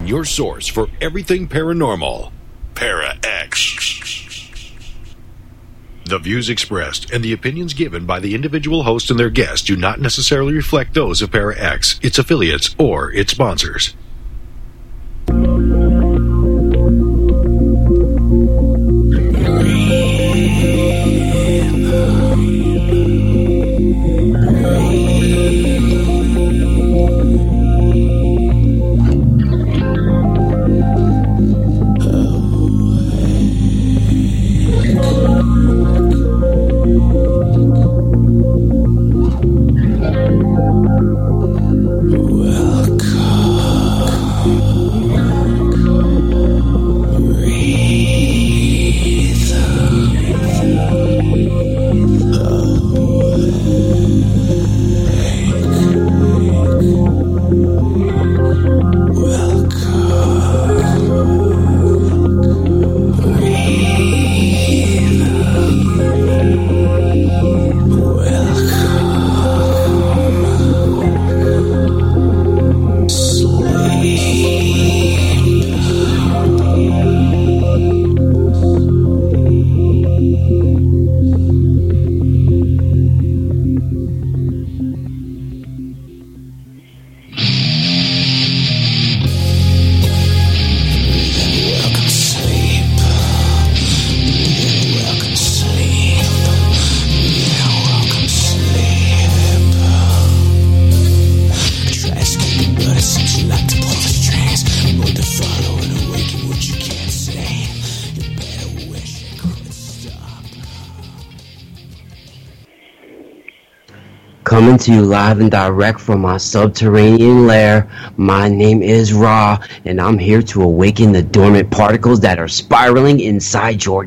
your source for everything paranormal. Para-X. The views expressed and the opinions given by the individual host and their guests do not necessarily reflect those of Para-X, its affiliates, or its sponsors. Coming to you live and direct from my subterranean lair, my name is Ra, and I'm here to awaken the dormant particles that are spiraling inside your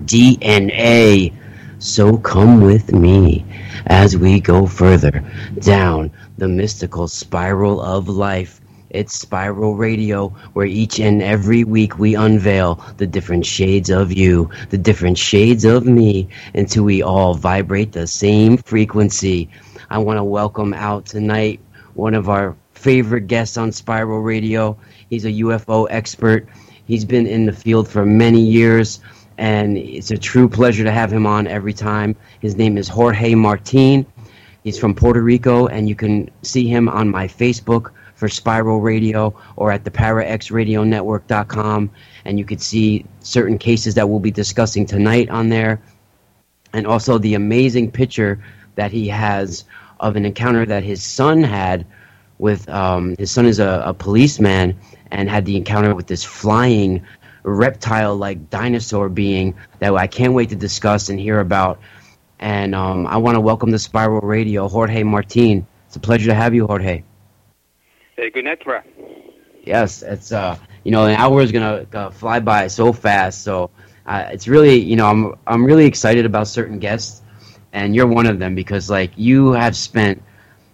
DNA. So come with me as we go further down the mystical spiral of life. It's Spiral Radio, where each and every week we unveil the different shades of you, the different shades of me, until we all vibrate the same frequency. I want to welcome out tonight one of our favorite guests on Spiral Radio. He's a UFO expert. He's been in the field for many years, and it's a true pleasure to have him on every time. His name is Jorge Martin. He's from Puerto Rico, and you can see him on my Facebook for Spiral Radio or at the ParaXRadioNetwork.com, and you could see certain cases that we'll be discussing tonight on there, and also the amazing picture that he has of an encounter that his son had with, his son is a policeman, and had the encounter with this flying reptile-like dinosaur being that I can't wait to discuss and hear about. And I want to welcome to Spiral Radio, Jorge Martin. It's a pleasure to have you, Jorge. Hey, good night, Ra. Yes, it's, an hour is going to fly by so fast, so it's really, I'm really excited about certain guests. And you're one of them because, like, you have spent,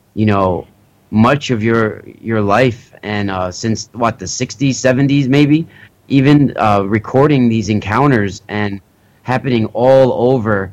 much of your life and since, the 60s, 70s maybe, even recording these encounters and happening all over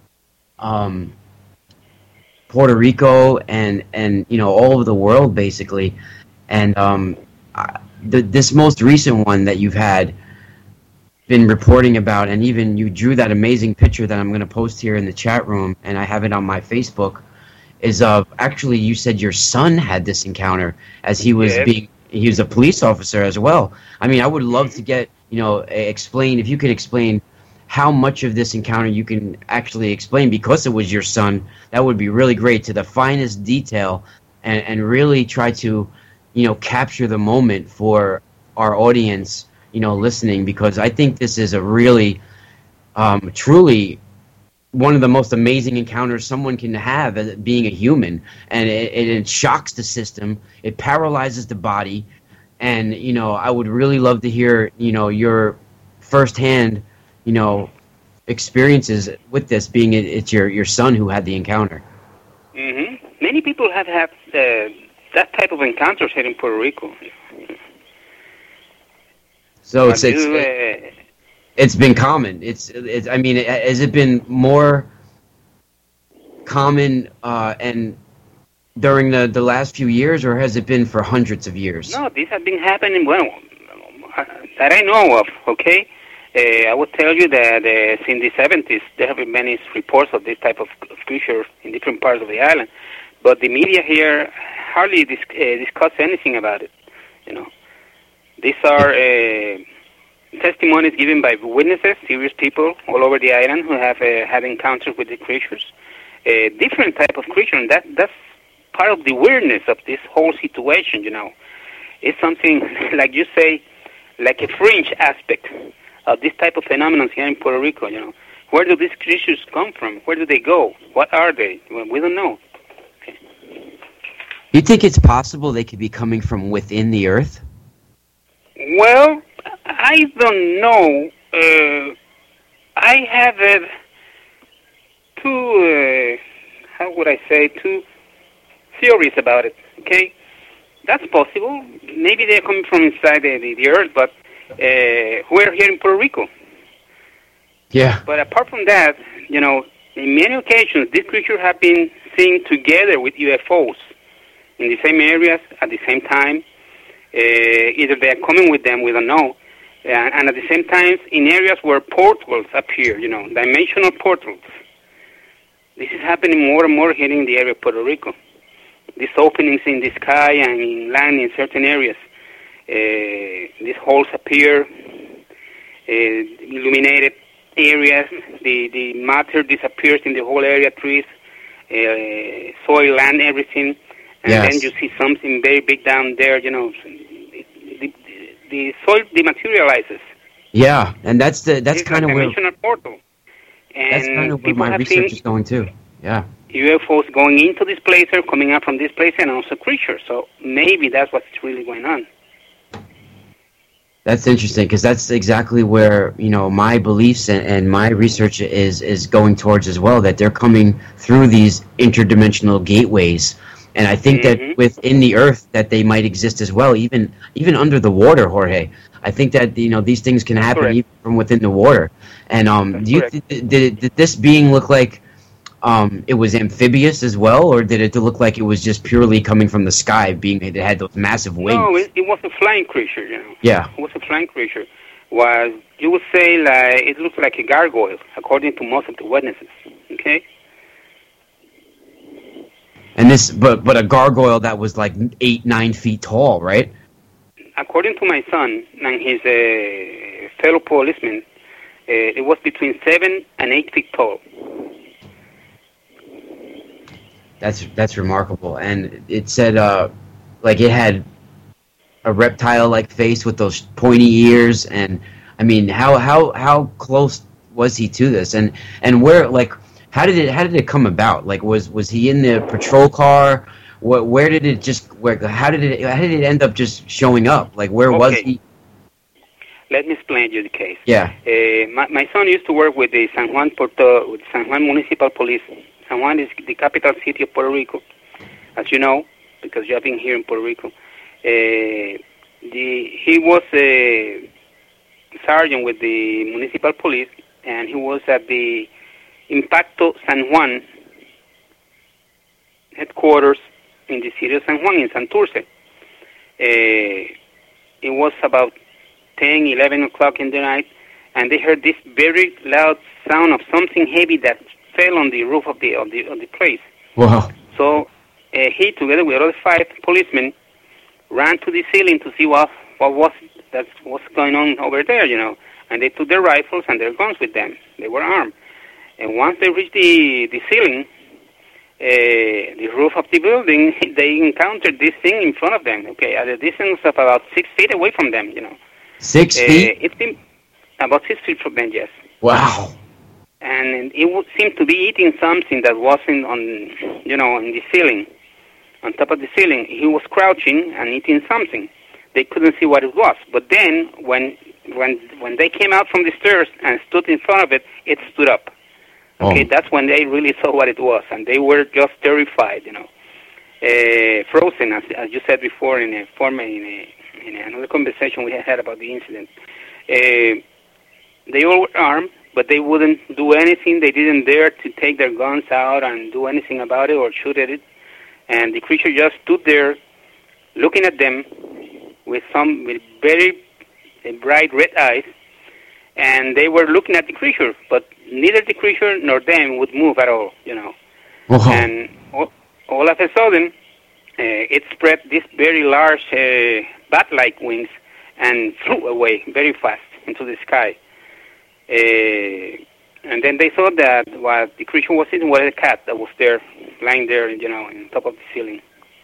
Puerto Rico and all over the world, basically. And this most recent one that you've had been reporting about, and even you drew that amazing picture that I'm going to post here in the chat room, and I have it on my Facebook, is actually you said your son had this encounter as he was he was a police officer as well. I mean, I would love to get, explain, if you could explain how much of this encounter you can actually explain, because it was your son. That would be really great, to the finest detail, and really try to, capture the moment for our audience, listening, because I think this is a really, truly one of the most amazing encounters someone can have as being a human. And it shocks the system. It paralyzes the body. And, I would really love to hear, your firsthand, experiences with this, being it's your son who had the encounter. Mm-hmm. Many people have had that type of encounters here in Puerto Rico. So it's been common. I mean, has it been more common and during the last few years, or has it been for hundreds of years? No, these have been happening. Well, that I know of, okay? I would tell you that since the 70s, there have been many reports of this type of creature in different parts of the island. But the media here hardly discuss anything about it, you know. These are testimonies given by witnesses, serious people all over the island who have had encounters with the creatures. Different type of creature, and that's part of the weirdness of this whole situation, you know. It's something, like you say, like a fringe aspect of this type of phenomenon here in Puerto Rico, you know. Where do these creatures come from? Where do they go? What are they? Well, we don't know. Okay. You think it's possible they could be coming from within the Earth? Well, I don't know. I have two theories about it, okay? That's possible. Maybe they're coming from inside the Earth, but we're here in Puerto Rico. Yeah. But apart from that, you know, in many occasions, these creatures have been seen together with UFOs in the same areas at the same time. Either they're coming with them, we don't know. And at the same time, in areas where portals appear, you know, dimensional portals. This is happening more and more here in the area of Puerto Rico. These openings in the sky and in land in certain areas. These holes appear, illuminated areas. The matter disappears in the whole area, trees, soil, land, everything. And yes. Then you see something very big down there, you know. The soil dematerializes. Yeah, and that's kind of where portal. And that's kind of where my research is going too. Yeah. UFOs going into this place or coming out from this place, and also creatures. So maybe that's what's really going on. That's interesting, because that's exactly where, you know, my beliefs and my research is going towards as well, that they're coming through these interdimensional gateways. And I think that within the Earth that they might exist as well, even under the water, Jorge. I think that, you know, these things can happen even from within the water. And did this being look like it was amphibious as well, or did it look like it was just purely coming from the sky, being it had those massive wings? No, it was a flying creature, you know. Yeah. It was a flying creature. You would say like it looks like a gargoyle, according to most of the witnesses. Okay. And this, but a gargoyle that was like 8-9 feet tall, right? According to my son and his fellow policemen, it was between 7 and 8 feet tall. That's remarkable. And it said like it had a reptile-like face with those pointy ears. And I mean, how close was he to this? And where, like, how did it come about? Like, was he in the patrol car? Where did it just? How did it end up just showing up? Like, where was he? Let me explain you the case. Yeah. My son used to work with the San Juan Municipal Police. San Juan is the capital city of Puerto Rico, as you know, because you have been here in Puerto Rico. He was a sergeant with the municipal police, and he was at the Impacto San Juan headquarters in the city of San Juan in Santurce. It was about 10, 11 o'clock in the night, and they heard this very loud sound of something heavy that fell on the roof of the place. Wow. So he, together with other 5 policemen, ran to the ceiling to see what's going on over there, you know. And they took their rifles and their guns with them. They were armed. And once they reached the ceiling, the roof of the building, they encountered this thing in front of them, okay, at a distance of about 6 feet away from them, you know. 6 feet? It seemed about 6 feet from them, yes. Wow. And it would seem to be eating something that wasn't on the ceiling, on top of the ceiling. He was crouching and eating something. They couldn't see what it was. But then, when they came out from the stairs and stood in front of it, it stood up. Okay, that's when they really saw what it was, and they were just terrified, you know, frozen, as you said before in another conversation we had about the incident. They all were armed, but they wouldn't do anything. They didn't dare to take their guns out and do anything about it or shoot at it. And the creature just stood there, looking at them with very bright red eyes, and they were looking at the creature, but neither the creature nor them would move at all, Whoa. And all of a sudden, it spread these very large bat-like wings and flew away very fast into the sky. And then they thought that what the creature was eating was a cat that was there, lying there, on top of the ceiling.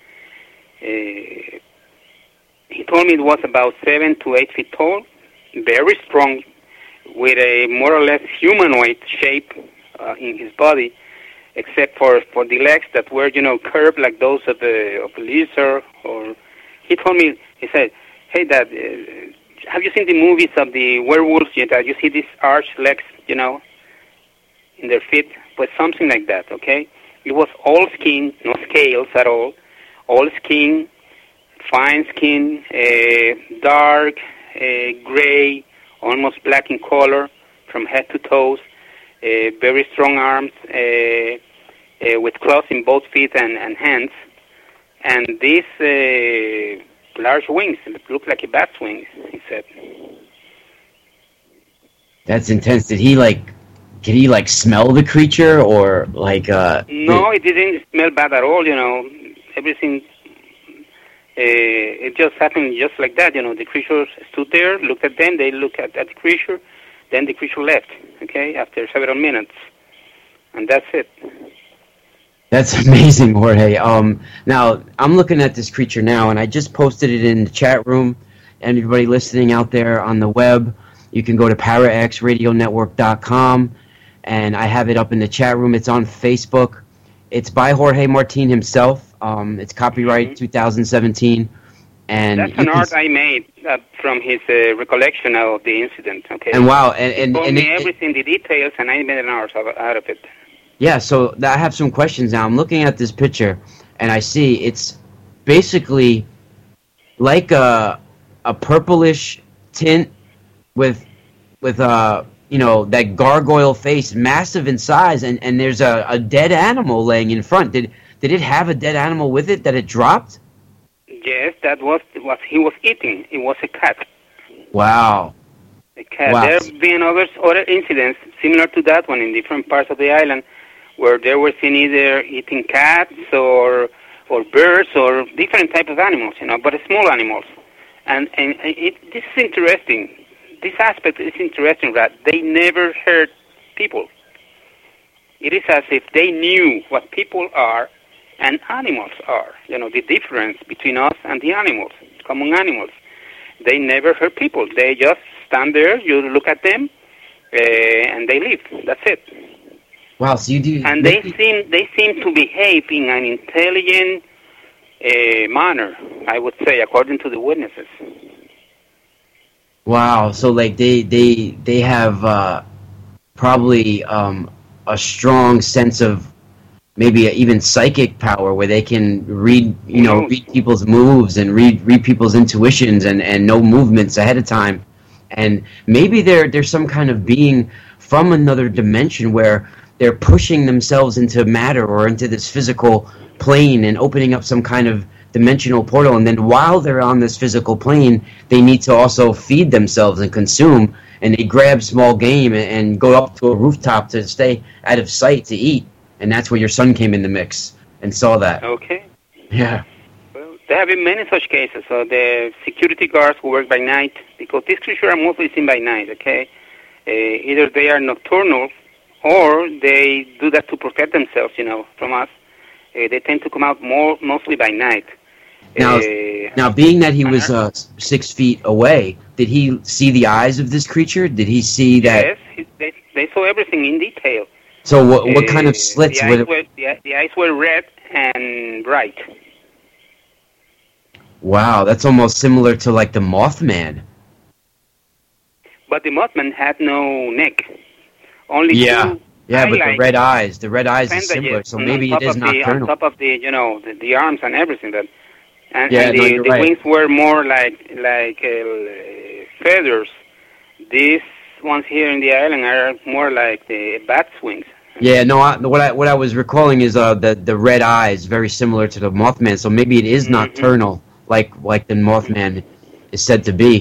He told me it was about 7 to 8 feet tall, very strong, with a more or less humanoid shape in his body, except for the legs that were, curved like those of a lizard. Or he told me, he said, "Hey, Dad, have you seen the movies of the werewolves? That you see these arched legs, in their feet, but something like that, okay? It was all skin, no scales at all skin, fine skin, dark, gray, almost black in color from head to toes, very strong arms, with claws in both feet and hands, and these large wings. It looked like a bat's wings," he said. That's intense. Did he smell the creature, or like? No, it didn't smell bad at all. Everything. It just happened just like that. The creature stood there, looked at them. They looked at the creature. Then the creature left. Okay, after several minutes, and that's it. That's amazing, Jorge. Now I'm looking at this creature now, and I just posted it in the chat room. And everybody listening out there on the web, you can go to ParaXRadioNetwork.com, and I have it up in the chat room. It's on Facebook. It's by Jorge Martin himself. It's copyright 2017. And that's an art I made from his recollection of the incident. Okay. And wow, he told me everything, the details, and I made an art out of it. Yeah, so I have some questions now. I'm looking at this picture, and I see it's basically like a purplish tint with that gargoyle face, massive in size, and there's a dead animal laying in front. Did it have a dead animal with it that it dropped? Yes, that was what he was eating. It was a cat. Wow. A cat. Wow. There have been other incidents similar to that one in different parts of the island, where they were seen either eating cats or birds or different type of animals, but small animals. And this is interesting. This aspect is interesting, that they never hurt people. It is as if they knew what people are and animals are. The difference between us and the animals, common animals. They never hurt people. They just stand there, you look at them, and they leave. That's it. Wow, so you do... And they seem to behave in an intelligent manner, I would say, according to the witnesses. Wow, so like they have probably a strong sense of maybe even psychic power, where they can read people's moves and read people's intuitions and know movements ahead of time. And maybe there's some kind of being from another dimension where they're pushing themselves into matter or into this physical plane and opening up some kind of dimensional portal, and then while they're on this physical plane, they need to also feed themselves and consume, and they grab small game and go up to a rooftop to stay out of sight to eat, and that's where your son came in the mix and saw that. Okay. Yeah. Well, there have been many such cases. So the security guards who work by night, because these creatures are mostly seen by night, okay? Either they are nocturnal or they do that to protect themselves, from us. They tend to come out mostly by night. Now, being that he was 6 feet away, did he see the eyes of this creature? Did he see that? Yes, they saw everything in detail. So what kind of slits? The eyes were red and bright. Wow, that's almost similar to like the Mothman. But the Mothman had no neck. Only two but the red eyes. The red eyes is similar, so maybe it is nocturnal. On top of the the arms and everything. The right. wings were more like feathers. These ones here in the island are more like the bat's wings. Yeah, no. What I was recalling is the red eyes, very similar to the Mothman. So maybe it is nocturnal, like the Mothman is said to be.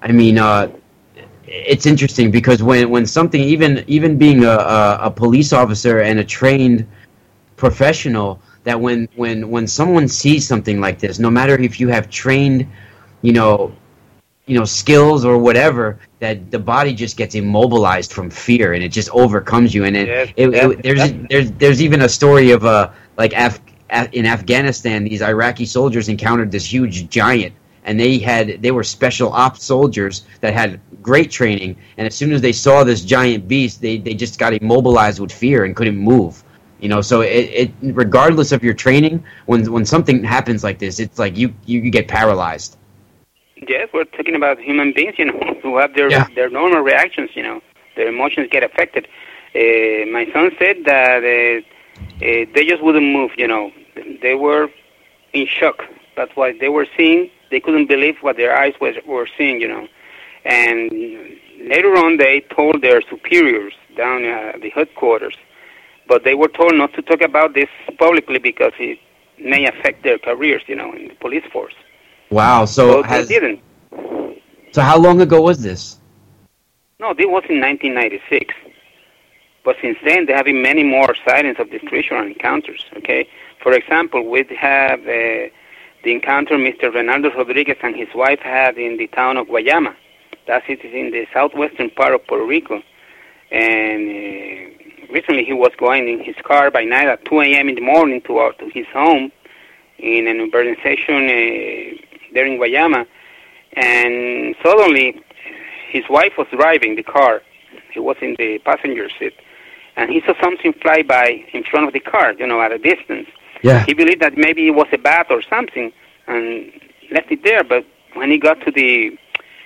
I mean, it's interesting because when something, even being a police officer and a trained professional, that when someone sees something like this, no matter if you have trained, you know, skills or whatever, that the body just gets immobilized from fear and it just overcomes you. And there's even a story of like in Afghanistan, these Iraqi soldiers encountered this huge giant, and they were special ops soldiers that had great training, and as soon as they saw this giant beast, they just got immobilized with fear and couldn't move. So it regardless of your training, when something happens like this, it's like you get paralyzed. Yes, we're talking about human beings, who have their normal reactions, their emotions get affected. My son said that they just wouldn't move, They were in shock. That's why they were seeing. They couldn't believe what their eyes were seeing, And later on, they told their superiors down at the headquarters, but they were told not to talk about this publicly because it may affect their careers, in the police force. Wow. So they didn't. So how long ago was this? No, this was in 1996. But since then, there have been many more sightings of this creature and encounters, okay? For example, we have the encounter Mr. Renaldo Rodriguez and his wife had in the town of Guayama. That is in the southwestern part of Puerto Rico. And recently he was going in his car by night at 2 a.m. in the morning to his home in an urbanization there in Guayama. And suddenly his wife was driving the car. He was in the passenger seat. And he saw something fly by in front of the car, at a distance. Yeah. He believed that maybe it was a bat or something and left it there. But when he got to the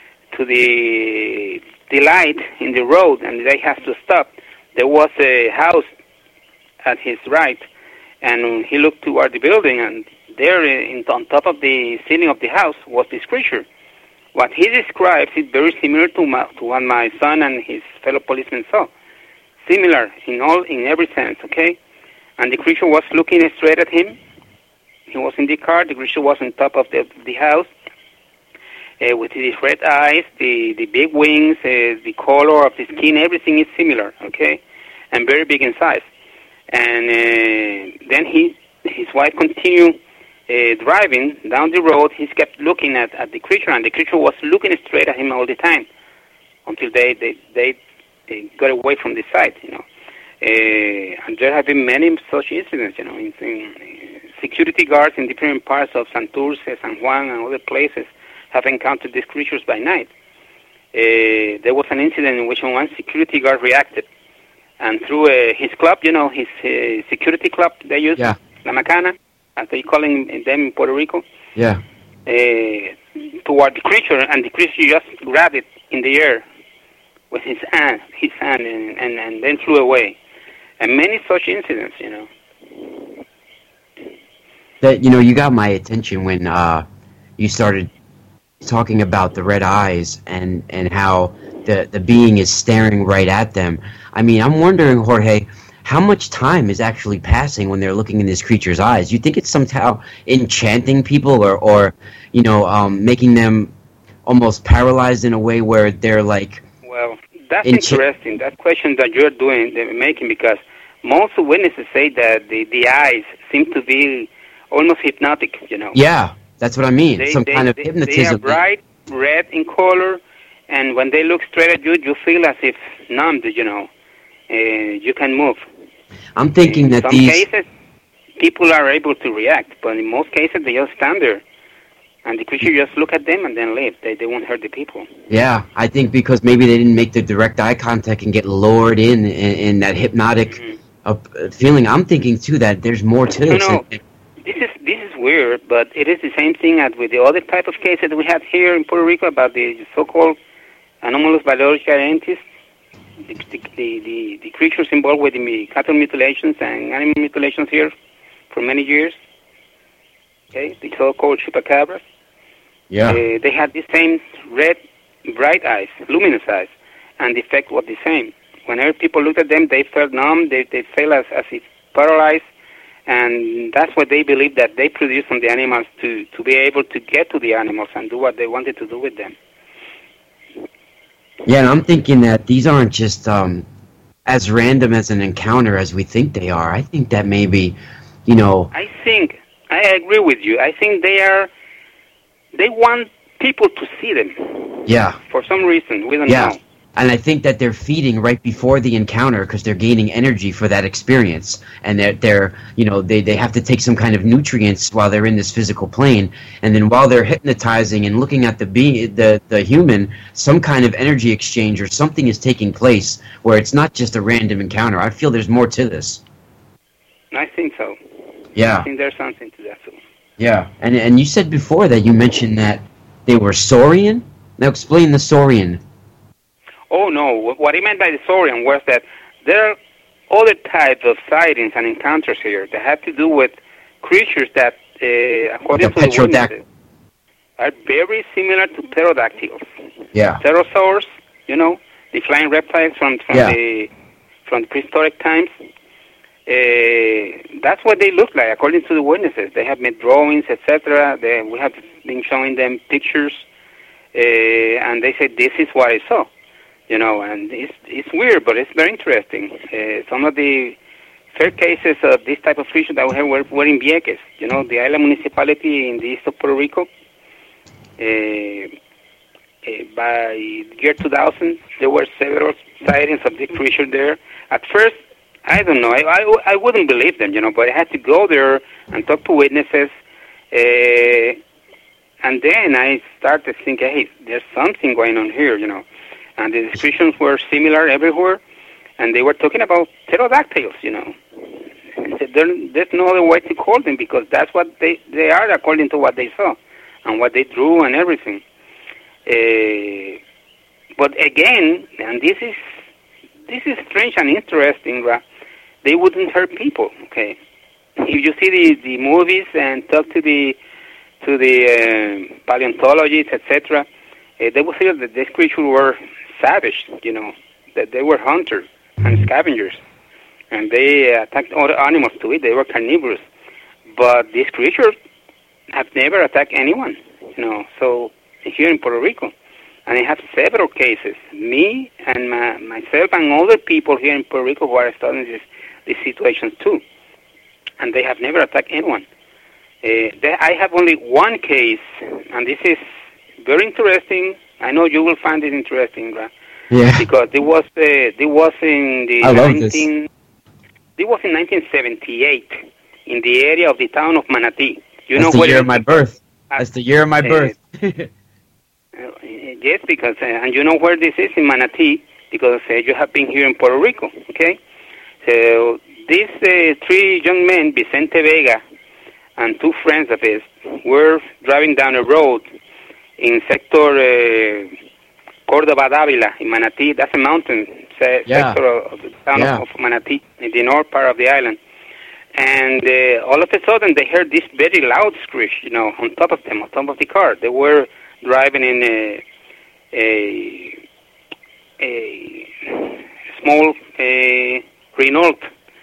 light in the road and they had to stop, there was a house at his right. And he looked toward the building, and there on top of the ceiling of the house was this creature. What he describes is very similar to what my son and his fellow policemen saw. Similar in every sense, okay? And the creature was looking straight at him. He was in the car. The creature was on top of the house with his red eyes, the big wings, the color of the skin. Everything is similar, okay? And very big in size. And then his wife continued driving down the road. He kept looking at the creature, and the creature was looking straight at him all the time until they got away from the site, And there have been many such incidents, in security guards in different parts of Santurce, San Juan, and other places have encountered these creatures by night. There was an incident in which one security guard reacted, and through his club, his security club they use, La Macana, as they calling them in Puerto Rico, toward the creature, and the creature just grabbed it in the air with his hand, and then flew away. And many such incidents, That you got my attention when you started talking about the red eyes and how the being is staring right at them. I mean, I'm wondering, Jorge, how much time is actually passing when they're looking in this creature's eyes? You think it's somehow enchanting people or making them almost paralyzed in a way where they're like... Well, that's interesting. That question that you're making, because most witnesses say that the eyes seem to be almost hypnotic, Yeah, that's what I mean. Some kind of hypnotism. They are bright red in color, and when they look straight at you, you feel as if numbed, you can move. I'm thinking that in some cases, people are able to react, but in most cases, they just stand there. And the creature just look at them and then leave. They won't hurt the people. Yeah, I think because maybe they didn't make the direct eye contact and get lowered in that hypnotic feeling. I'm thinking, too, that there's more to this. This is weird, but it is the same thing as with the other type of cases that we have here in Puerto Rico about the so-called anomalous biological entities, the creatures involved with the cattle mutilations and animal mutilations here for many years. Okay, the so-called chupacabras. Yeah. They had the same red, bright eyes, luminous eyes, and the effect was the same. Whenever people looked at them, they felt numb, they felt as if paralyzed, and that's what they believed that they produced from the animals to be able to get to the animals and do what they wanted to do with them. Yeah, and I'm thinking that these aren't just as random as an encounter as we think they are. I think that maybe, you know. I agree with you. I think they want people to see them. Yeah. For some reason, we don't know. And I think that they're feeding right before the encounter because they're gaining energy for that experience, and they're you know they have to take some kind of nutrients while they're in this physical plane, and then while they're hypnotizing and looking at the human, some kind of energy exchange or something is taking place where it's not just a random encounter. I feel there's more to this. I think so. Yeah. I think there's something to that too. Yeah, and you said before that you mentioned that they were Saurian. Now explain the Saurian. Oh, no. What he meant by the Saurian was that there are other types of sightings and encounters here that have to do with creatures that, according to the witnesses, are very similar to pterodactyls. Yeah. Pterosaurs, you know, the flying reptiles from prehistoric times. That's what they look like, according to the witnesses. They have made drawings, etc. We have been showing them pictures, and they said, this is what I saw. You know, and it's weird, but it's very interesting. Some of the first cases of this type of creature that we have were in Vieques, you know, the island municipality in the east of Puerto Rico. By year 2000, there were several sightings of this creature there. At first, I don't know, I wouldn't believe them, you know, but I had to go there and talk to witnesses. And then I started thinking, hey, there's something going on here, you know. And the descriptions were similar everywhere, and they were talking about pterodactyls, you know. There's no other way to call them because that's what they are according to what they saw and what they drew and everything. But again, and this is strange and interesting, they wouldn't hurt people, okay? If you see the movies and talk to the paleontologists, etc., they would feel that these creatures were savage, you know, that they were hunters and scavengers, and they attacked other animals to eat. They were carnivorous, but these creatures have never attacked anyone, you know. So here in Puerto Rico, and I have several cases, me and myself and other people here in Puerto Rico who are studying these situations too, and they have never attacked anyone. I have only one case, and this is very interesting. I know you will find it interesting, right? Yeah. Because it was in the 1978 in the area of the town of Manatí. That's the year of my birth. That's the year of my birth. Yes, because and you know where this is in Manatí because you have been here in Puerto Rico. Okay, so these three young men, Vicente Vega and two friends of his, were driving down a road in sector Córdoba Dávila in Manatí. That's a mountain sector of the town of Manatí in the north part of the island. And all of a sudden they heard this very loud screech, you know, on top of them, on top of the car. They were driving in a small Renault,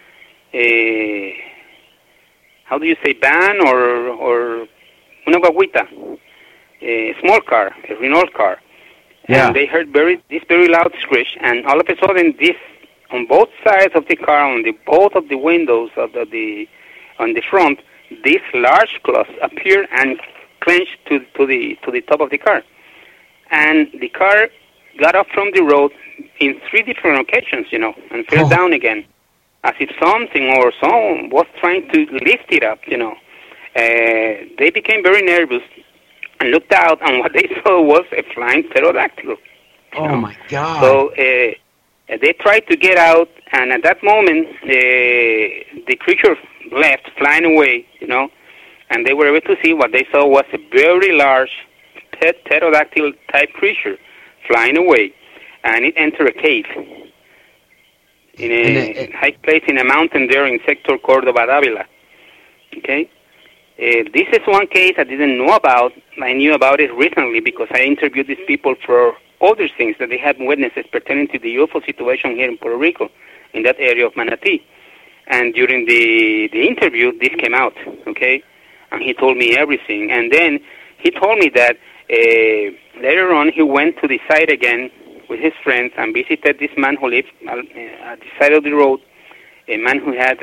how do you say, van or una guaguita? A small car, a Renault car, and they heard this very loud screech, and all of a sudden, this on both sides of the car, on both of the windows on the front, these large claws appeared and clenched to the top of the car, and the car got off from the road in 3 different occasions, you know, and fell down again, as if something or someone was trying to lift it up, you know. They became very nervous and looked out, and what they saw was a flying pterodactyl. Oh, my God. So they tried to get out, and at that moment, the creature left, flying away, you know, and they were able to see what they saw was a very large pterodactyl-type creature flying away, and it entered a cave in a high place in a mountain there in sector Córdoba Dávila. Okay? This is one case I didn't know about. I knew about it recently because I interviewed these people for other things that they had witnesses pertaining to the UFO situation here in Puerto Rico, in that area of Manatí. And during the interview, this came out, okay? And he told me everything. And then he told me that later on he went to the site again with his friends and visited this man who lived at the side of the road, a man who had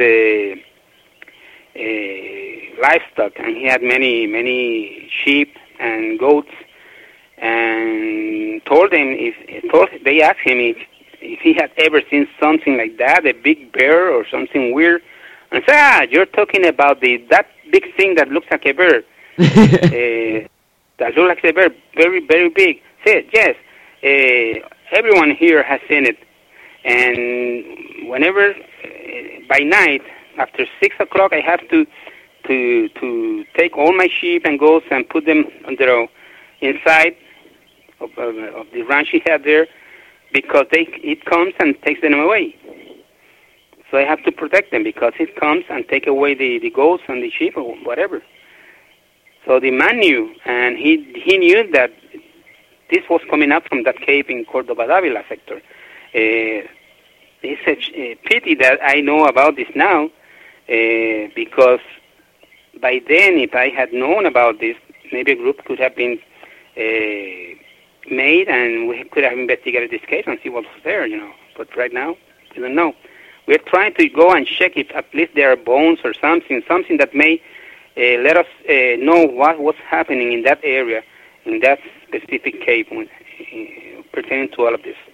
livestock, and he had many sheep and goats, and they asked him if he had ever seen something like that, a big bear or something weird, and said, you're talking about that big thing that looks like a bear, that looks like a bear, very, very big. Said, yes, everyone here has seen it, and whenever, by night, after 6 o'clock, I have to take all my sheep and goats and put them inside of the ranch he had there, because it comes and takes them away. So I have to protect them because it comes and take away the goats and the sheep or whatever. So the man knew, and he knew that this was coming up from that cave in Córdoba Dávila sector. It's a pity that I know about this now, because by then, if I had known about this, maybe a group could have been made, and we could have investigated this case and see what was there, But right now, we don't know. We're trying to go and check if at least there are bones or something that may let us know what was happening in that area, in that specific cave, pertaining to all of this.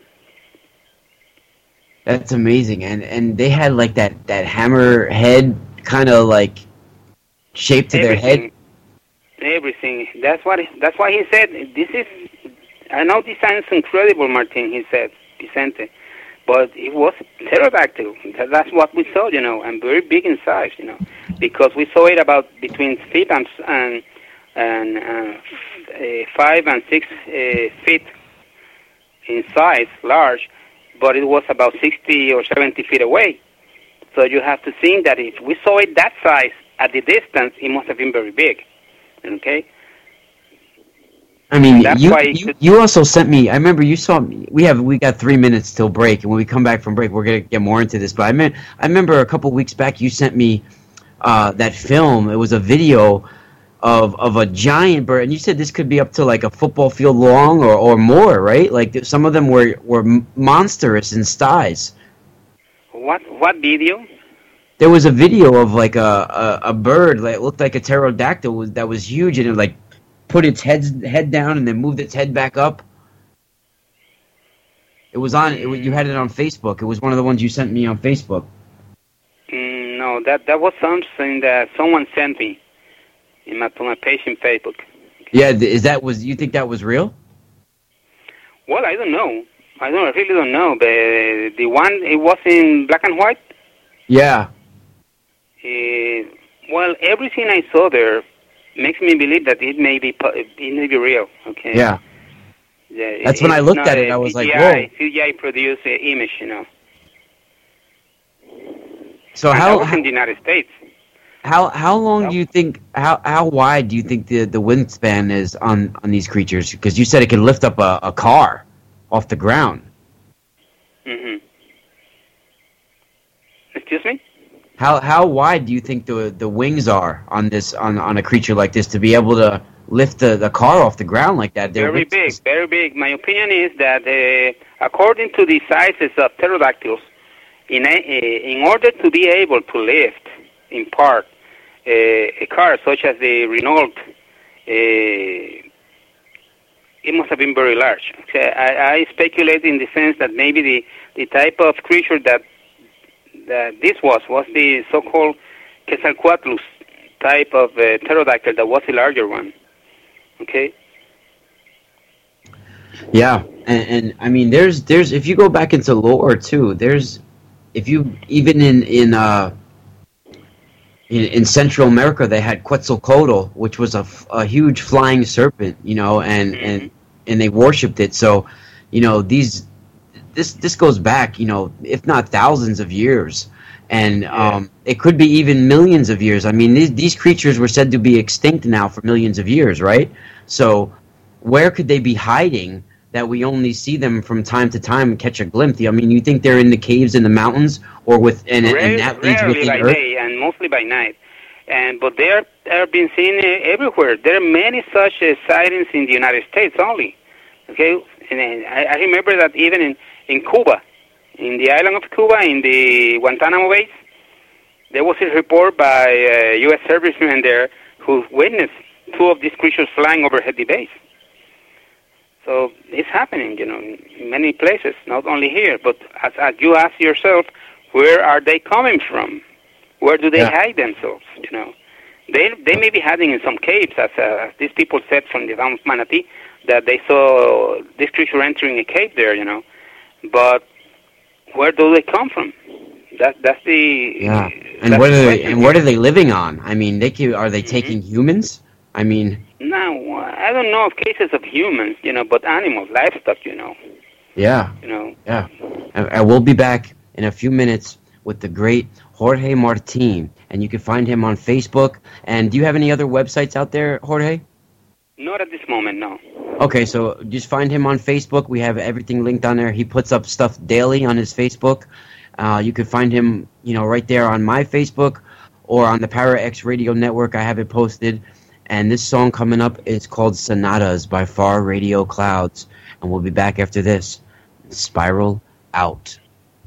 That's amazing, and they had like that hammer head kind of like shape to their head. Everything. That's why he said this is. I know this sounds incredible, Martin. He said, Vicente, but it was pterodactyl. That's what we saw, and very big in size, because we saw it about between feet and 5 and 6 feet in size, large. But it was about 60 or 70 feet away. So you have to think that if we saw it that size at the distance, it must have been very big. Okay? I mean, you also sent me, I remember you saw me, we got 3 minutes till break, and when we come back from break, we're going to get more into this, but I remember a couple weeks back you sent me that film. It was a video of a giant bird, and you said this could be up to like a football field long or more, right? Like some of them were monstrous in size. What video? There was a video of like a bird that looked like a pterodactyl that was huge, and it like put its head down and then moved its head back up. It was on. You had it on Facebook. It was one of the ones you sent me on Facebook. No, that was something that someone sent me. To my page in Facebook. Yeah, you think that was real? Well, I don't know. I really don't know. But the one, it was in black and white? Yeah. Well, everything I saw there makes me believe that it may be real. Okay. Yeah. That's when I looked at it. I was like, whoa. CGI produced image, So and that was in the United States. How long do you think? How wide do you think the wingspan is on these creatures? Because you said it can lift up a car off the ground. Mm-hmm. Excuse me? How wide do you think the wings are on this on a creature like this to be able to lift the car off the ground like that? Very big, very big. My opinion is that according to the sizes of pterodactyls, in order to be able to lift in part a car such as the Renault, it must have been very large. Okay, I speculate in the sense that maybe the type of creature that this was the so-called Quetzalcoatlus type of pterodactyl that was the larger one. Okay. Yeah, and I mean, there's if you go back into lore too, if you even in Central America, they had Quetzalcoatl, which was a huge flying serpent, and they worshipped it. So, this goes back, if not thousands of years, and it could be even millions of years. I mean, these creatures were said to be extinct now for millions of years, right? So, where could they be hiding that we only see them from time to time and catch a glimpse? I mean, you think they're in the caves in the mountains, or and that leads rarely within by Earth? day and mostly by night. But they are being seen everywhere. There are many such sightings in the United States only. Okay, and I remember that even in Cuba, in the island of Cuba, in the Guantanamo base, there was a report by U.S. servicemen there who witnessed 2 of these creatures flying overhead the base. So it's happening, in many places, not only here, but as you ask yourself, where are they coming from? Where do they hide themselves, They may be hiding in some caves, as these people said from the town of Manatee, that they saw this creature entering a cave there, But where do they come from? That's the And what are they living on? I mean, are they taking humans? I mean, no, I don't know of cases of humans, but animals, livestock, Yeah. Yeah. And we'll be back in a few minutes with the great Jorge Martin, and you can find him on Facebook. And do you have any other websites out there, Jorge? Not at this moment, no. Okay, so just find him on Facebook. We have everything linked on there. He puts up stuff daily on his Facebook. You can find him, right there on my Facebook or on the Para X Radio Network. I have it posted. And this song coming up is called Sonatas by Far Radio Clouds. And we'll be back after this. Spiral out.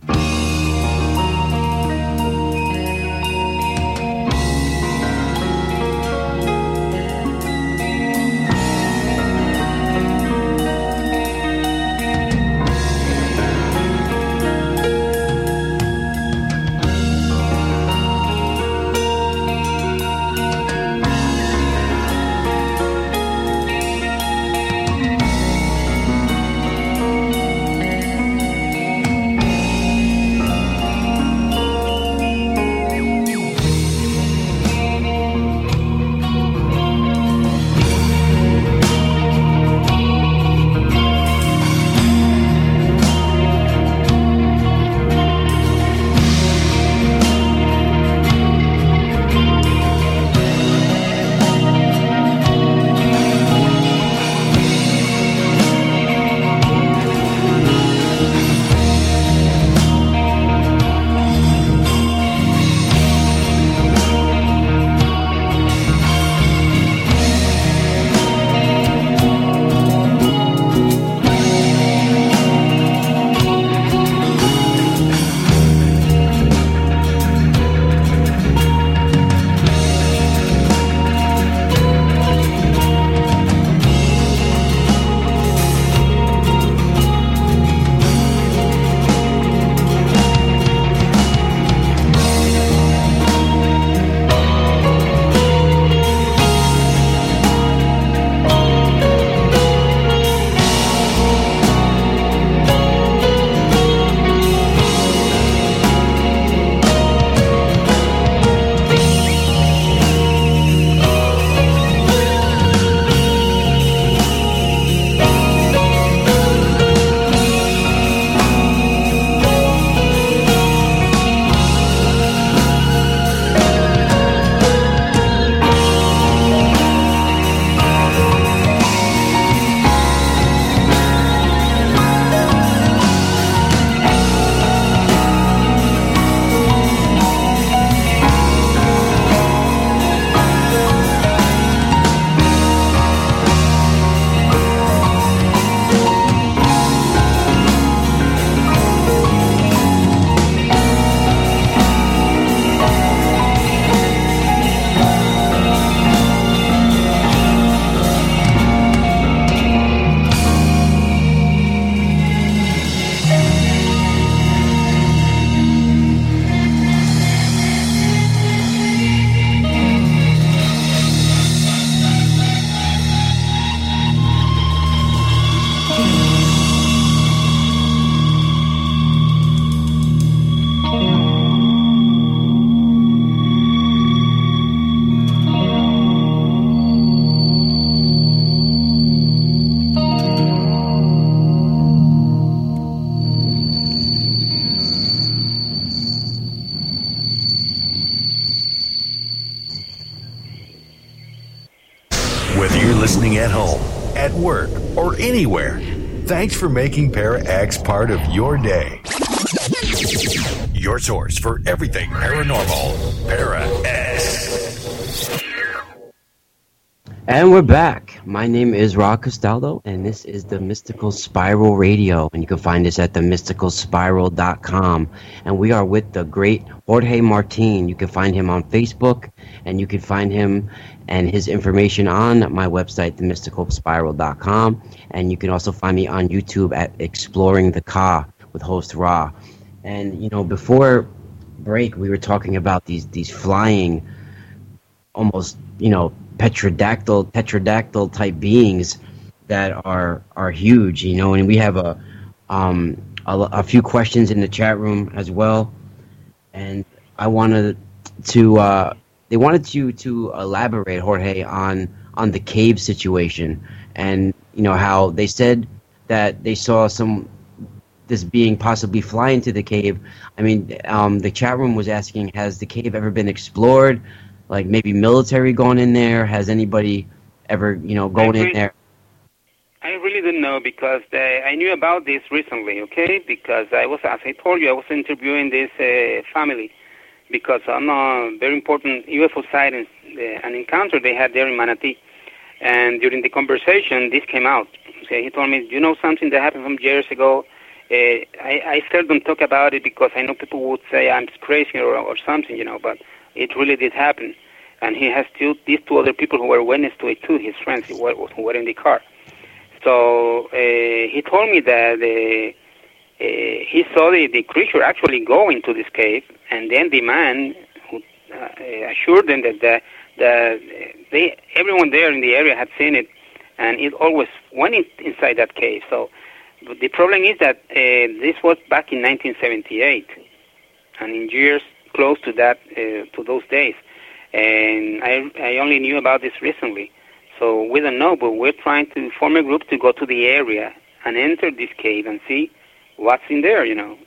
listening at home, at work, or anywhere, thanks for making Para X part of your day. Your source for everything paranormal, Para X. And we're back. My name is Ra Castaldo, and this is the Mystical Spiral Radio. And you can find us at themysticalspiral.com. And we are with the great Jorge Martin. You can find him on Facebook, and you can find him and his information on my website, themysticalspiral.com. And you can also find me on YouTube at Exploring the Ka with host Ra. And, before break, we were talking about these flying, almost, pterodactyl type beings that are huge, and we have a few questions in the chat room as well, and I wanted to they wanted you to elaborate, Jorge, on the cave situation, and how they said that they saw this being possibly fly into the cave. I mean, the chat room was asking, has the cave ever been explored? Like maybe military going in there? Has anybody ever, going in there? I really don't know because I knew about this recently, okay? Because as I told you, I was interviewing this family because on a very important UFO sighting, an encounter they had there in Manatee. And during the conversation, this came out. Okay, he told me, you know something that happened some years ago? I seldom talk about it because I know people would say I'm crazy or something, but it really did happen. And he has these two other people who were witness to it too, his friends who were in the car. So he told me that he saw the creature actually go into this cave, and then the man who assured them that everyone there in the area had seen it, and it always went inside that cave. So the problem is that this was back in 1978, and in years close to that, to those days. And I only knew about this recently. So we don't know, but we're trying to form a group to go to the area and enter this cave and see what's in there,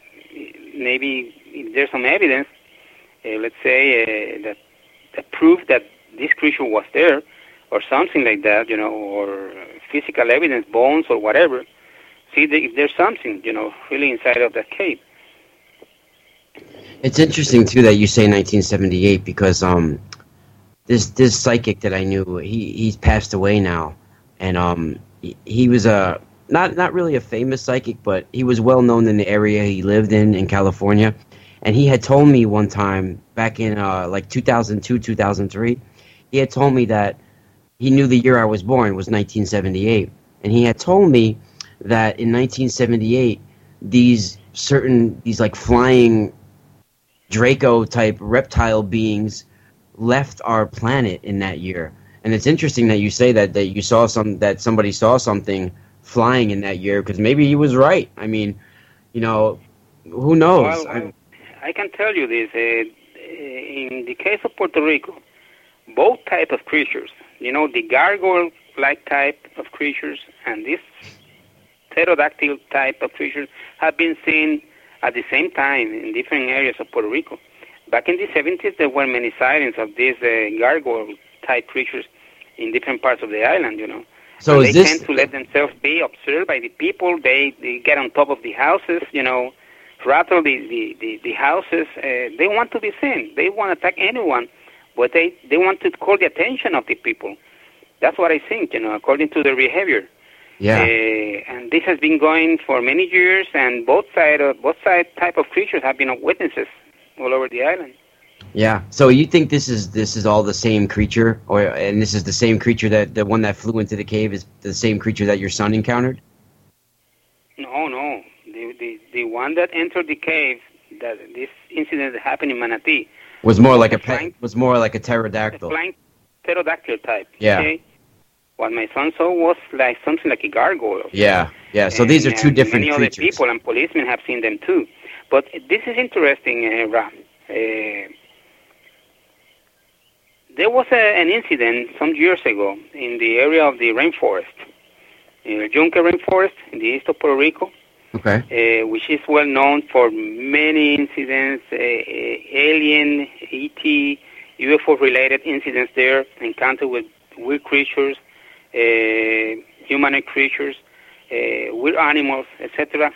Maybe if there's some evidence, let's say, that proof that this creature was there or something like that, or physical evidence, bones or whatever. See if there's something, really inside of that cave. It's interesting too that you say 1978 because this psychic that I knew, he's passed away now, and he was not really a famous psychic, but he was well known in the area he lived in California, and he had told me one time back in like 2002 2003, he had told me that he knew the year I was born was 1978, and he had told me that in 1978 these like flying Draco type reptile beings left our planet in that year. And it's interesting that you say that you saw that somebody saw something flying in that year, because maybe he was right. I mean, who knows? Well, I can tell you this. In the case of Puerto Rico, both type of creatures, the gargoyle-like type of creatures and this pterodactyl type of creatures have been seen at the same time in different areas of Puerto Rico. Back in the 70s, there were many sightings of these gargoyle-type creatures in different parts of the island, So they tend to let themselves be observed by the people. They get on top of the houses, rattle the houses. They want to be seen. They want to attack anyone, but they want to call the attention of the people. That's what I think, according to their behavior. Yeah. And this has been going for many years, and both side type of creatures have been witnesses all over the island. Yeah. So you think this is all the same creature, and this is the same creature that the one that flew into the cave is the same creature that your son encountered? No. The one that entered the cave, that this incident that happened in Manatee, was more like a pterodactyl. A flying pterodactyl type. Yeah. Okay? What my son saw was like something like a gargoyle. Yeah. So these are two different creatures. creatures. Many other people and policemen have seen them too. But this is interesting, Ra. There was an incident some years ago in the area of the rainforest, in the Yunque rainforest in the east of Puerto Rico, which is well known for many incidents, alien, ET, UFO-related incidents there, encounter with weird creatures, humanoid creatures, weird animals, etc.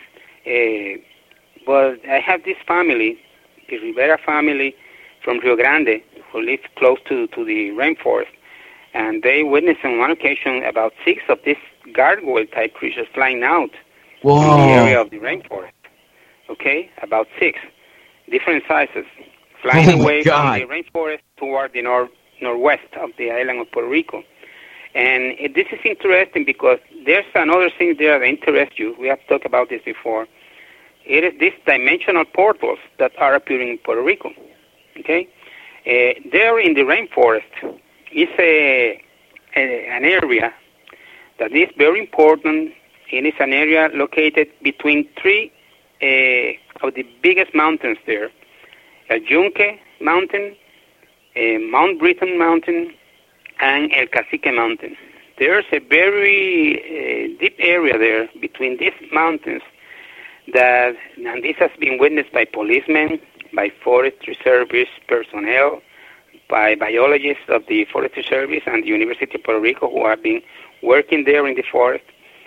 But I have this family, the Rivera family from Rio Grande, who live close to the rainforest. and they witnessed on one occasion about 6 of these gargoyle-type creatures flying out Whoa. from the area of the rainforest. Okay, about 6, different sizes, flying away from the rainforest toward the northwest of the island of Puerto Rico. And this is interesting because there's another thing there that interests you. We have talked about this before. It is these dimensional portals that are appearing in Puerto Rico. Okay, there in the rainforest is an area that is very important. It is an area located between 3 of the biggest mountains there: El Yunque Mountain, Mount Britton Mountain, and El Cacique Mountain. There's a very deep area there between these mountains and this has been witnessed by policemen, by Forestry Service personnel, by biologists of the Forestry Service and the University of Puerto Rico who have been working there in the forest.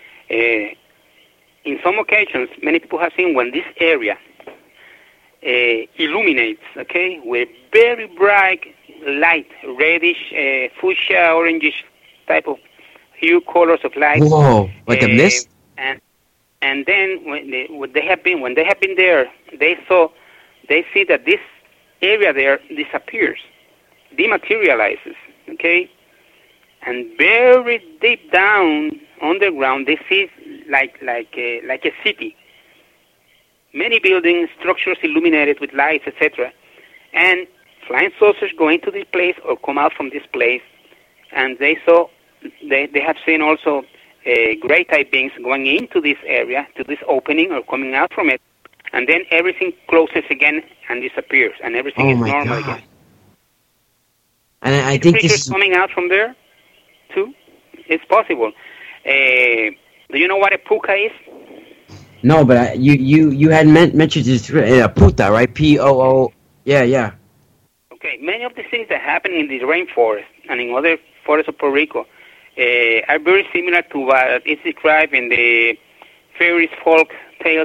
In some occasions, many people have seen when this area illuminates, okay, with very bright light, reddish, fuchsia, orangish type of hue colors of light. Whoa, like a mist? And then when they have been there, they see that this area there disappears, dematerializes, okay? And very deep down underground, they see like a city. Many buildings, structures illuminated with lights, etc. And flying saucers go into this place or come out from this place, and they have seen also gray type beings going into this area, to this opening, or coming out from it, and then everything closes again and disappears, and everything is normal again. And I think this is coming out from there too. It's possible. Do you know what a puka is? No, but you had mentioned this puta, right? P-O-O. Yeah. Okay, many of the things that happen in the rainforest and in other forests of Puerto Rico are very similar to what is described in the fairies folk tales,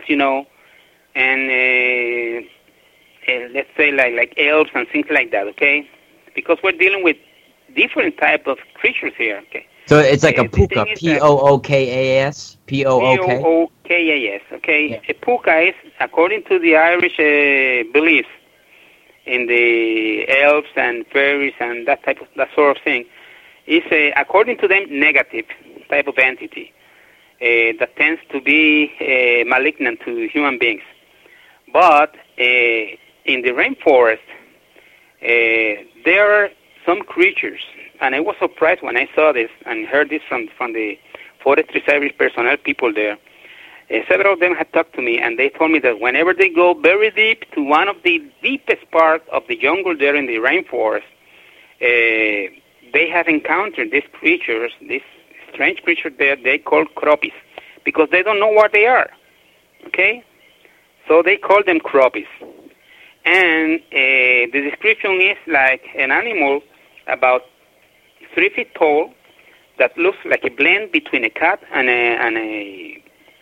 and let's say like elves and things like that, okay? Because we're dealing with different type of creatures here, okay? So it's like a puka, P-O-O-K-A-S? P-O-O-K? P-O-O-K-A-S, okay? Yeah. A puka is, according to the Irish beliefs in the elves and fairies and that sort of thing, is, according to them, negative type of entity that tends to be malignant to human beings. But in the rainforest, there are some creatures, and I was surprised when I saw this and heard this from the Forestry Service personnel people there. Several of them had talked to me, and they told me that whenever they go very deep to one of the deepest parts of the jungle there in the rainforest, they have encountered these creatures, this strange creature there they call croppies, because they don't know what they are, okay? So they call them croppies. And the description is like an animal about 3 feet tall that looks like a blend between a cat and a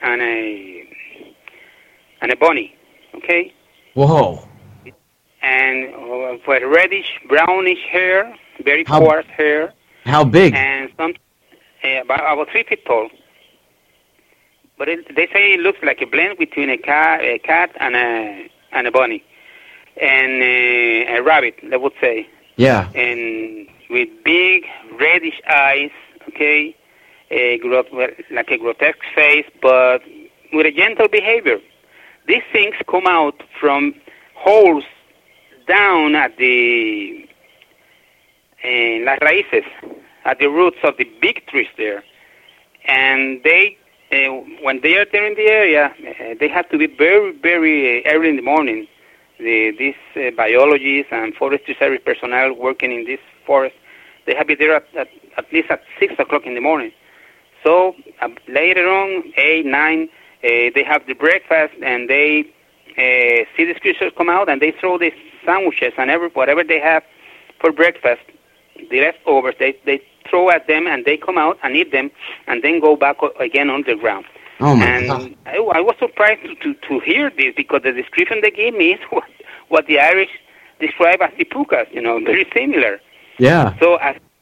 bunny, okay? Whoa. And with reddish, brownish hair, very coarse hair. How big? And about 3 feet tall. But they say it looks like a blend between a cat and a bunny. And a rabbit, they would say. Yeah. And with big reddish eyes, okay, like a grotesque face, but with a gentle behavior. These things come out from holes down at the las raíces, at the roots of the big trees there. And they, when they are there in the area, they have to be very, very early in the morning. These biologists and forestry service personnel working in this forest, they have to be there at least at 6 o'clock in the morning. So later on, 8, 9, they have the breakfast, and they see these creatures come out, and they throw these sandwiches and whatever they have for breakfast, the leftovers, they throw at them, and they come out and eat them, and then go back again underground. Oh my God. I was surprised to hear this, because the description they gave me is what the Irish describe as the pukas, very similar. Yeah. So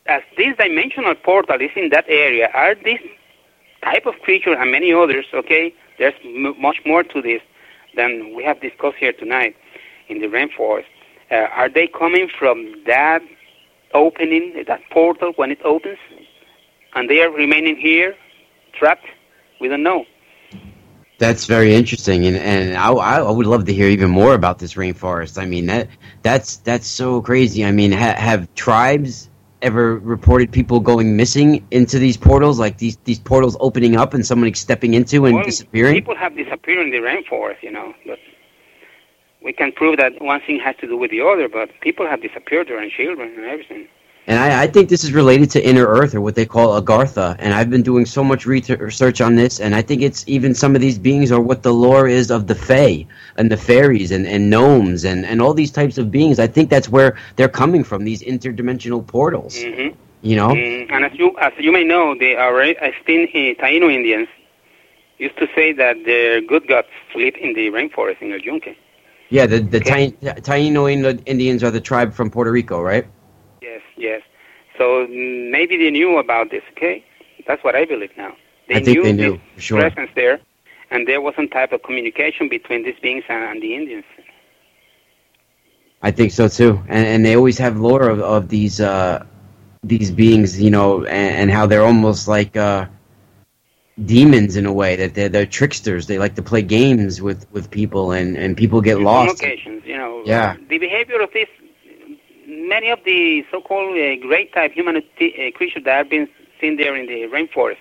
as this dimensional portal is in that area, are these type of creatures and many others, okay, there's much more to this than we have discussed here tonight in the rainforest. Are they coming from that opening, that portal when it opens, and they are remaining here, trapped? We don't know. That's very interesting, and I would love to hear even more about this rainforest. I mean, that's so crazy. I mean, have tribes ever reported people going missing into these portals, like these portals opening up and somebody stepping into and disappearing? People have disappeared in the rainforest, but we can prove that one thing has to do with the other, but people have disappeared there, and children and everything. And I think this is related to Inner Earth, or what they call Agartha. And I've been doing so much research on this, and I think it's even some of these beings are what the lore is of the Fae and the fairies and gnomes and all these types of beings. I think that's where they're coming from, these interdimensional portals. Mm-hmm. And as you may know, the extinct Taino Indians used to say that their good gods live in the rainforest in El Yunque. Yeah, the Taino Indians are the tribe from Puerto Rico, right? Yes. So maybe they knew about this, okay? That's what I believe now. I think they knew, for sure. Presence there, and there was some type of communication between these beings and the Indians. I think so, too. And they always have lore of these beings, and how they're almost like demons in a way, that they're tricksters. They like to play games with people, and people get lost. On occasions, Yeah. The behavior of this, many of the so-called great type human creatures that have been seen there in the rainforest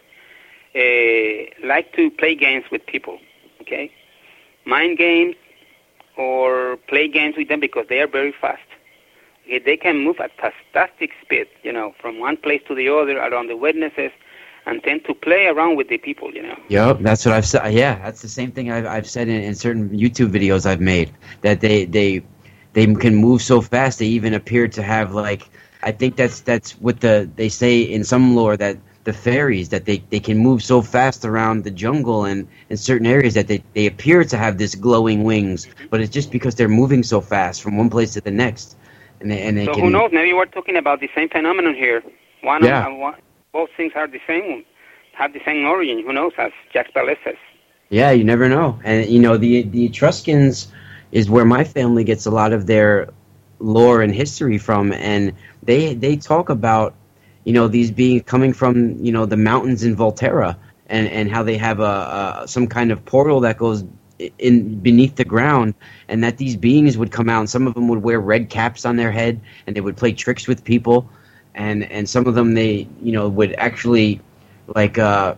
like to play games with people, okay? Mind games or play games with them because they are very fast. Okay? They can move at fantastic speed, from one place to the other around the witnesses and tend to play around with the people, Yep, that's what I've said. Yeah, that's the same thing I've said in certain YouTube videos I've made, that they can move so fast. They even appear to have, like, I think that's what they say in some lore, that the fairies, that they can move so fast around the jungle and in certain areas that they appear to have this glowing wings, but it's just because they're moving so fast from one place to the next. And they so can, who knows? Maybe we're talking about the same phenomenon here. Both things are the same, have the same origin. Who knows? As Jacques Vallée says. Yeah, you never know. And the Etruscans is where my family gets a lot of their lore and history from, and they talk about these beings coming from the mountains in Volterra, and how they have some kind of portal that goes in beneath the ground, and that these beings would come out, and some of them would wear red caps on their head, and they would play tricks with people, and some of them they would actually like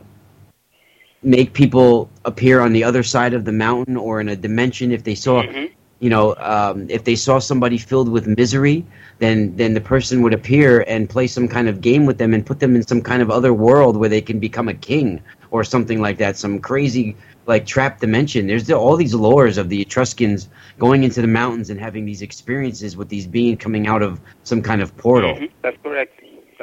make people appear on the other side of the mountain or in a dimension. If they saw, if they saw somebody filled with misery, then the person would appear and play some kind of game with them and put them in some kind of other world where they can become a king or something like that. Some crazy, like, trapped dimension. There's all these lores of the Etruscans going into the mountains and having these experiences with these beings coming out of some kind of portal. Mm-hmm. That's correct.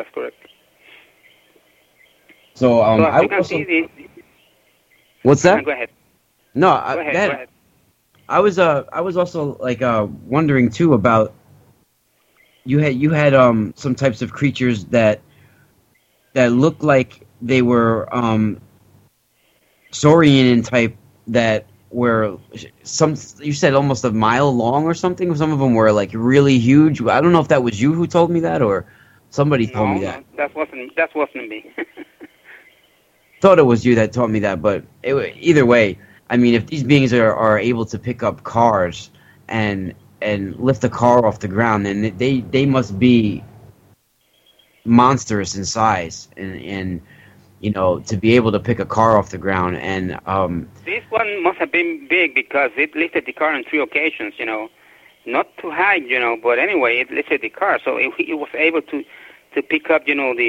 So, I also... What's that? Go ahead. No, go ahead. I was also like wondering too about you had some types of creatures that looked like they were Saurian type, that were you said almost a mile long or something. Some of them were like really huge. I don't know if that was you who told me that or somebody told me that. No, that wasn't me. Thought it was you that taught me that, but either way, I mean, if these beings are able to pick up cars and lift a car off the ground, then they must be monstrous in size, and to be able to pick a car off the ground. And this one must have been big because it lifted the car on 3 occasions. Not too high, but anyway, it lifted the car, so it was able to pick up,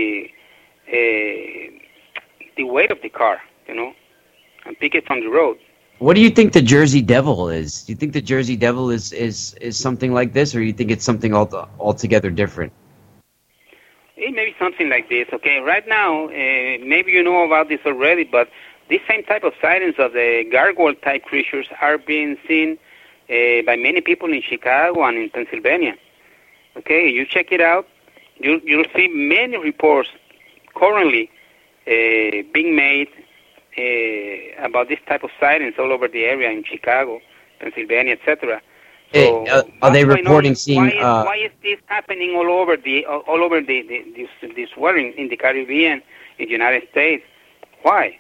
the weight of the car, and pick it from the road. What do you think the Jersey Devil is? Do you think the Jersey Devil is something like this, or do you think it's something altogether different? It may be something like this, okay? Right now, maybe you know about this already, but this same type of sightings of the gargoyle-type creatures are being seen by many people in Chicago and in Pennsylvania. Okay, you check it out. You'll see many reports currently being made about this type of sightings all over the area in Chicago, Pennsylvania, etc. So are they reporting seeing? Why is this happening all over this world in the Caribbean, in the United States? Why?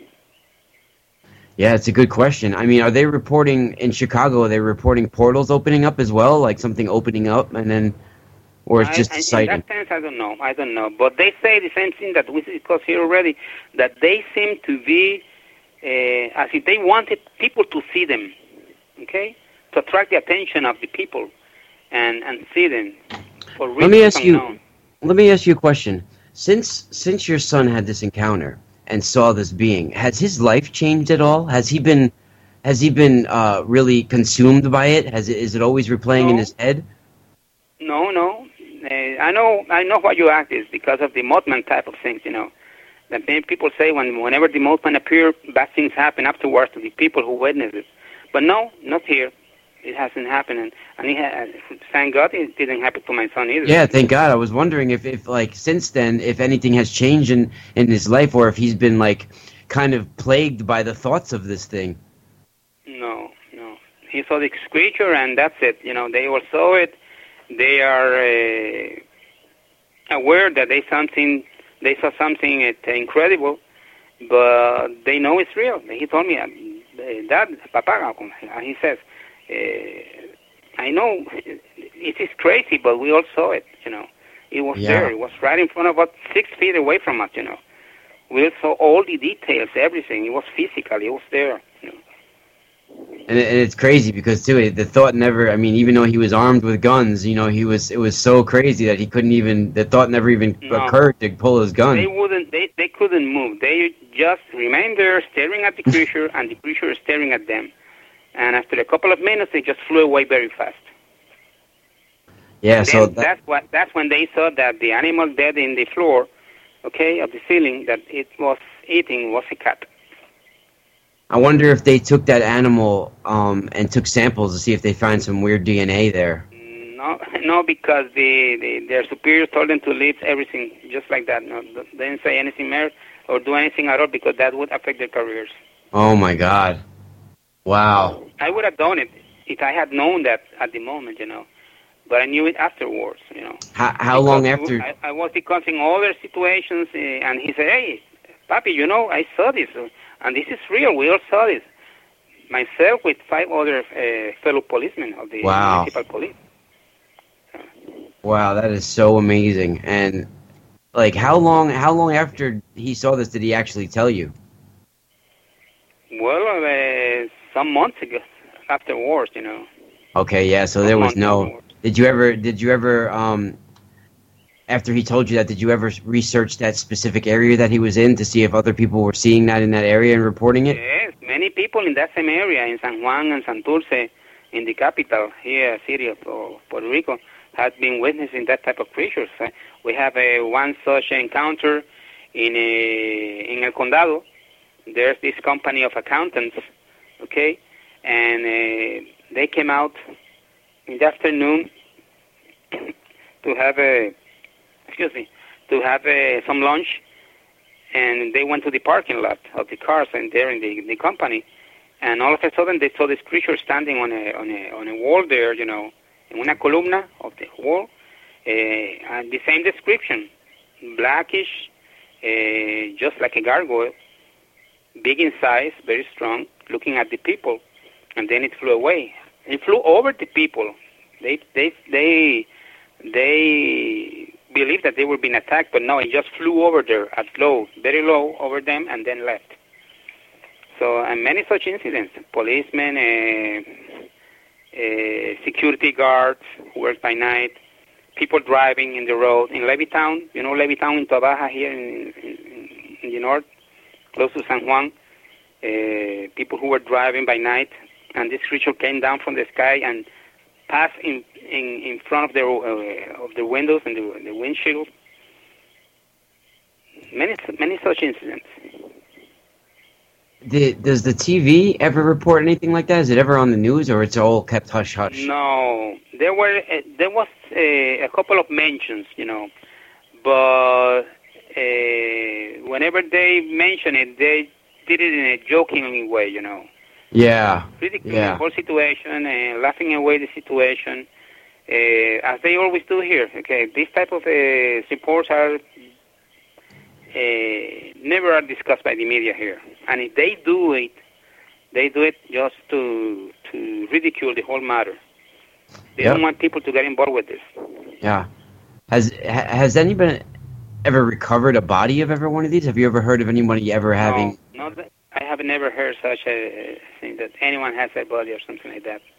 Yeah, it's a good question. I mean, are they reporting in Chicago? Are they reporting portals opening up as well, like something opening up, and then, or it's just a sighting? In that sense, I don't know. But they say the same thing that we discussed here already, that they seem to be as if they wanted people to see them, okay, to attract the attention of the people and see them. For reasons unknown. Let me ask you a question. Since your son had this encounter and saw this being, has his life changed at all? Has he been really consumed by it? Is it always replaying in his head? No. I know what you ask is because of the Mothman type of things, That many people say whenever the Mothman appear, bad things happen afterwards to the people who witness it. But no, not here. It hasn't happened, and thank God it didn't happen to my son either. Yeah, thank God. I was wondering if like since then, if anything has changed in his life, or if he's been like kind of plagued by the thoughts of this thing. No. He saw the creature, and that's it. They all saw it. They are aware that they saw something incredible, but they know it's real. He told me, Dad, Papa, he says, I know it is crazy, but we all saw it, It was there. It was right in front of us, 6 feet away from us, We saw all the details, everything. It was physical. It was there, And it's crazy because too, the thought never. I mean, even though he was armed with guns, it was so crazy that he couldn't even. The thought never even occurred to pull his gun. They couldn't move. They just remained there, staring at the creature, and the creature staring at them. And after a couple of minutes, they just flew away very fast. Yeah, so that's when they saw that the animal dead in the floor, of the ceiling, that it was eating was a cat. I wonder if they took that animal and took samples to see if they find some weird DNA there. No, because their superiors told them to leave everything just like that. No, they didn't say anything more or do anything at all because that would affect their careers. Oh my God! Wow. I would have done it if I had known that at the moment, But I knew it afterwards, How long after? I was discussing other situations, and he said, "Hey, Papi, I saw this, and this is real. We all saw this. Myself with 5 other fellow policemen of the municipal police." Wow, that is so amazing. And like, how long after he saw this did he actually tell you? Well, some months ago, afterwards, Okay, yeah. So there was no. Did you ever? After he told you that, did you ever research that specific area that he was in to see if other people were seeing that in that area and reporting it? Yes, many people in that same area, in San Juan and Santurce, in the capital here, city of Puerto Rico, have been witnessing that type of creatures. We have one such encounter in El Condado. There's this company of accountants, and they came out in the afternoon to have some lunch, and they went to the parking lot of the cars and there in the company, and all of a sudden they saw this creature standing on a wall there, in una columna of the wall, and the same description, blackish, just like a gargoyle, big in size, very strong, looking at the people, and then it flew away. It flew over the people. They believed that they were being attacked, but no, it just flew over there at low, very low over them, and then left. So, and many such incidents. Policemen, security guards who work by night, people driving in the road. In Levittown, Levittown in Toa Baja here in the north, close to San Juan, people who were driving by night, and this creature came down from the sky and passed in front of the windows and the windshield. Many such incidents. Does the TV ever report anything like that? Is it ever on the news, or it's all kept hush hush? No, there was a couple of mentions, but whenever they mention it, they did it in a jokingly way, you know. Yeah. Ridiculing the whole situation and laughing away the situation, as they always do here. Okay, these type of reports are never are discussed by the media here, and if they do it just to ridicule the whole matter. They don't want people to get involved with this. Yeah. Has anybody ever recovered a body of ever one of these? Have you ever heard of anybody ever having? No, I have never heard such a thing that anyone has a body or something like that.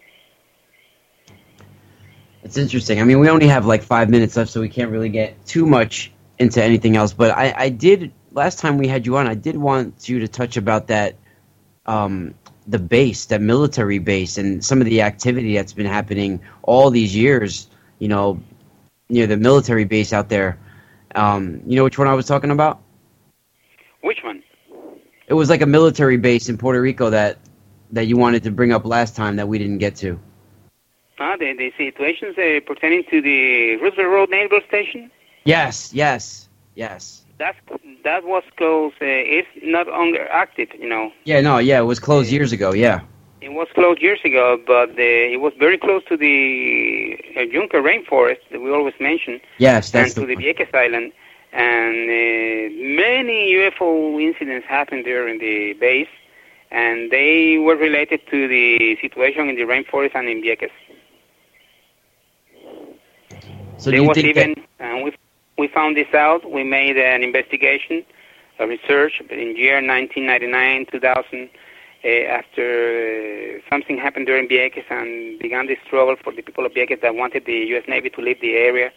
It's interesting. I mean, we only have like 5 minutes left, so we can't really get too much into anything else. But I did, last time we had you on, I did want you to touch about that, the base, that military base, and some of the activity that's been happening all these years, you know, near the military base out there. You know which one I was talking about? Which one? It was like a military base in Puerto Rico that you wanted to bring up last time that we didn't get to. The situations pertaining to the Roosevelt Road Naval Station? Yes. That was closed. It's not longer active, you know. It was closed years ago, yeah. It was closed years ago, but it was very close to the Juncker rainforest that we always mention. Yes, that's and to the Vieques Island. And many UFO incidents happened there in the base, and they were related to the situation in the rainforest and in Vieques. So there was even, and we found this out. We made an investigation, a research in year 1999, 2000, after something happened during Vieques and began this struggle for the people of Vieques that wanted the U.S. Navy to leave the area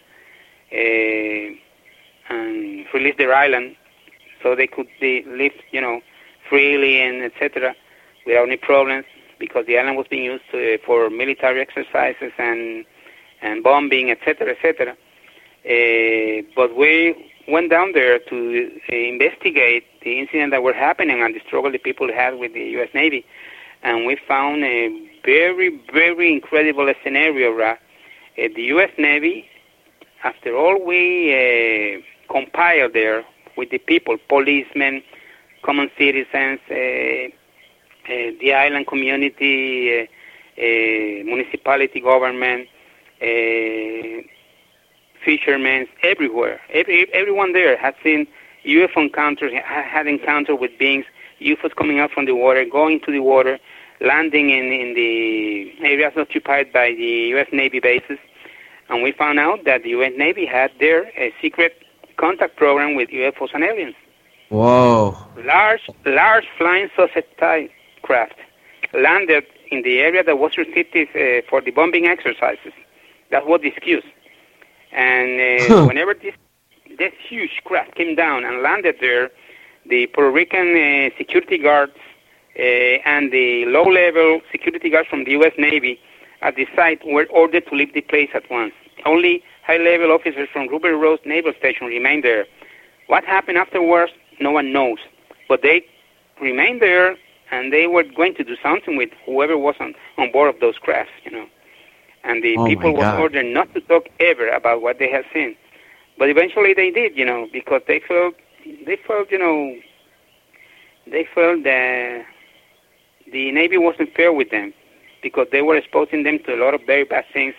and release their island so they could live, you know, freely and etc. without any problems, because the island was being used for military exercises and bombing, etc., etc. But we went down there to investigate the incidents that were happening and the struggle the people had with the U.S. Navy, and we found a very, very incredible scenario. The U.S. Navy, after all we compiled there with the people, policemen, common citizens, the island community, municipality government, fishermen, everywhere. Everyone there has seen UFO encounters, had encounter with beings, UFOs coming out from the water, going to the water, landing in the areas occupied by the U.S. Navy bases. And we found out that the U.S. Navy had there a secret contact program with UFOs and aliens. Whoa. Large flying saucer-type craft landed in the area that was restricted for the bombing exercises. That was the excuse. And whenever this huge craft came down and landed there, the Puerto Rican security guards and the low-level security guards from the U.S. Navy at the site were ordered to leave the place at once. Only high-level officers from Roosevelt Road Naval Station remained there. What happened afterwards, no one knows. But they remained there, and they were going to do something with whoever was on board of those crafts, you know. And the people were ordered not to talk ever about what they had seen. But eventually they did, you know, because they felt that the Navy wasn't fair with them, because they were exposing them to a lot of very bad things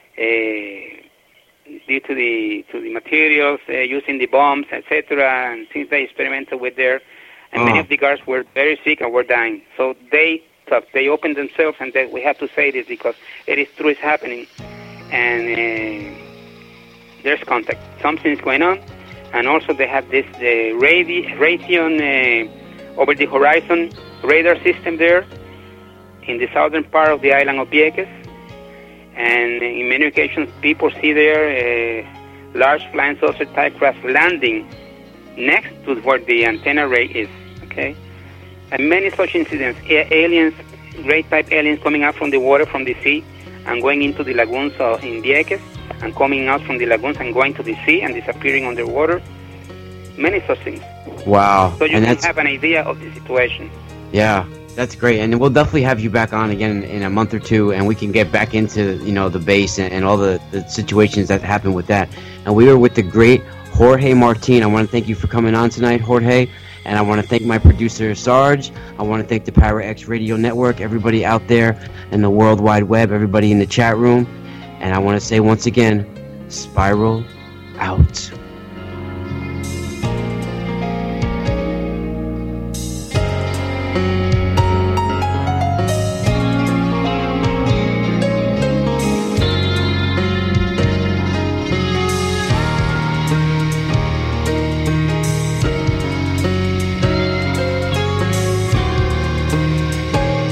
due to the materials, using the bombs, etc., and things they experimented with there. And many of the guards were very sick and were dying. So they opened themselves, and we have to say this because it is true, it's happening. And there's contact. Something is going on. And also they have this Raytheon over the horizon radar system there in the southern part of the island of Vieques. And in many occasions, people see there large flying saucer type craft landing next to where the antenna array is. Okay, and many such incidents. Aliens, great type aliens coming out from the water, from the sea, and going into the lagoons in Vieques, and coming out from the lagoons and going to the sea and disappearing underwater. Many such things. Wow! So you can have an idea of the situation. Yeah. That's great, and we'll definitely have you back on again in a month or two, and we can get back into, you know, the base and all the situations that happen with that. And we were with the great Jorge Martin. I want to thank you for coming on tonight, Jorge. And I want to thank my producer, Sarge. I want to thank the Para X Radio Network, everybody out there in the World Wide Web, everybody in the chat room. And I want to say once again, Spiral out.